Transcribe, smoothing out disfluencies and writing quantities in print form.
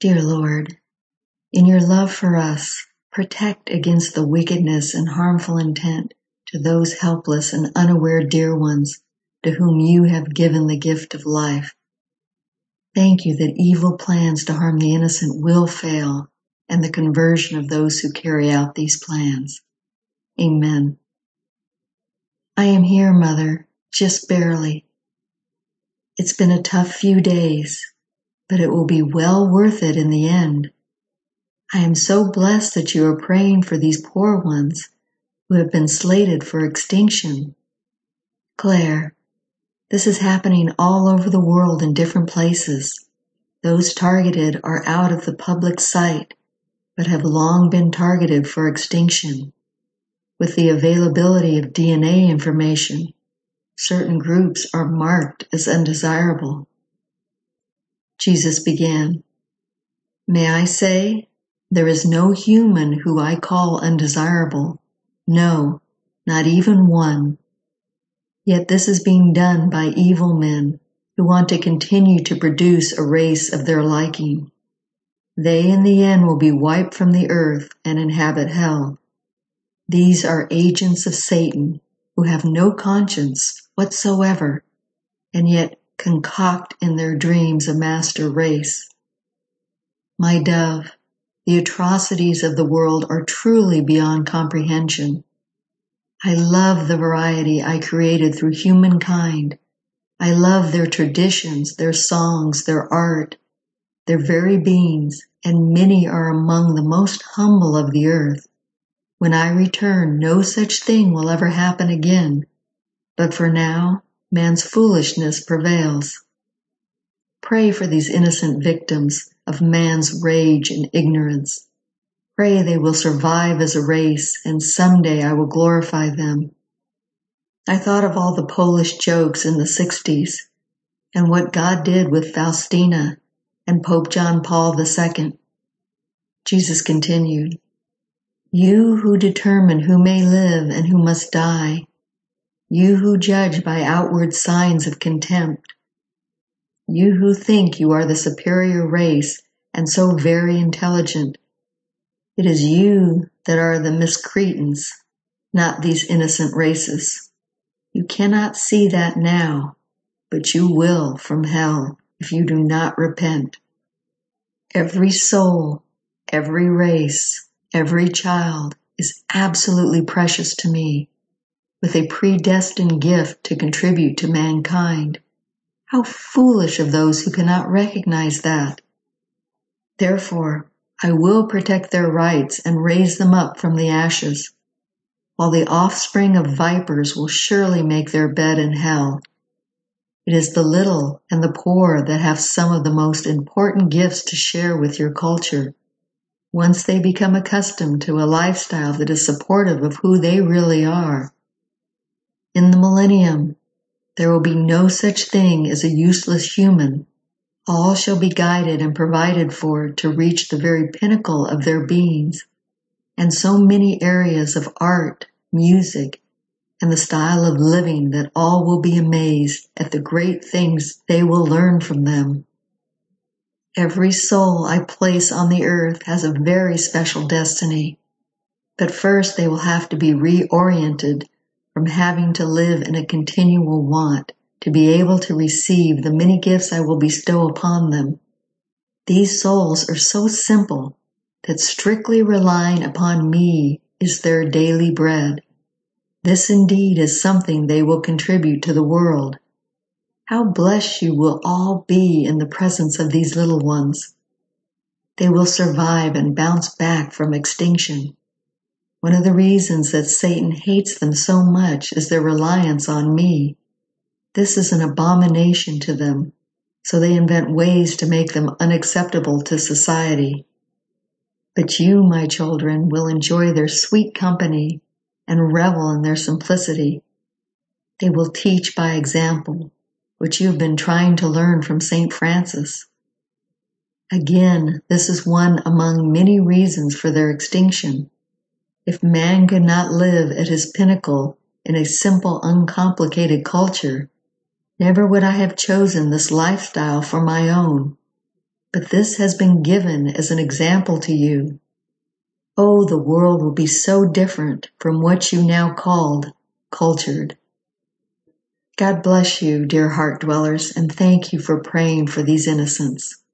Dear Lord, in your love for us, protect against the wickedness and harmful intent to those helpless and unaware dear ones to whom you have given the gift of life. Thank you that evil plans to harm the innocent will fail, and the conversion of those who carry out these plans. Amen. I am here, Mother, just barely. It's been a tough few days, but it will be well worth it in the end. I am so blessed that you are praying for these poor ones who have been slated for extinction. Claire, this is happening all over the world in different places. Those targeted are out of the public sight, but have long been targeted for extinction. With the availability of DNA information, certain groups are marked as undesirable. Jesus began, "May I say, there is no human who I call undesirable. No, not even one. Yet this is being done by evil men who want to continue to produce a race of their liking. They in the end will be wiped from the earth and inhabit hell. These are agents of Satan who have no conscience whatsoever, and yet concoct in their dreams a master race. My dove, the atrocities of the world are truly beyond comprehension. I love the variety I created through humankind. I love their traditions, their songs, their art, their very beings, and many are among the most humble of the earth. When I return, no such thing will ever happen again. But for now, man's foolishness prevails. Pray for these innocent victims of man's rage and ignorance. Pray they will survive as a race, and someday I will glorify them. I thought of all the Polish jokes in the 60s, and what God did with Faustina and Pope John Paul II. Jesus continued, "You who determine who may live and who must die, you who judge by outward signs of contempt, you who think you are the superior race and so very intelligent, it is you that are the miscreants, not these innocent races. You cannot see that now, but you will from hell if you do not repent. Every soul, every race, every child is absolutely precious to me, with a predestined gift to contribute to mankind. How foolish of those who cannot recognize that. Therefore, I will protect their rights and raise them up from the ashes, while the offspring of vipers will surely make their bed in hell. It is the little and the poor that have some of the most important gifts to share with your culture, once they become accustomed to a lifestyle that is supportive of who they really are. In the millennium, there will be no such thing as a useless human. All shall be guided and provided for to reach the very pinnacle of their beings, and so many areas of art, music, and the style of living that all will be amazed at the great things they will learn from them. Every soul I place on the earth has a very special destiny, but first they will have to be reoriented from having to live in a continual want to be able to receive the many gifts I will bestow upon them. These souls are so simple that strictly relying upon me is their daily bread. This indeed is something they will contribute to the world. How blessed you will all be in the presence of these little ones. They will survive and bounce back from extinction. One of the reasons that Satan hates them so much is their reliance on me. This is an abomination to them, so they invent ways to make them unacceptable to society. But you, my children, will enjoy their sweet company and revel in their simplicity. They will teach by example, which you have been trying to learn from St. Francis. Again, this is one among many reasons for their extinction. If man could not live at his pinnacle in a simple, uncomplicated culture, never would I have chosen this lifestyle for my own. but this has been given as an example to you. Oh, the world will be so different from what you now called cultured. God bless you, dear heart dwellers, and thank you for praying for these innocents.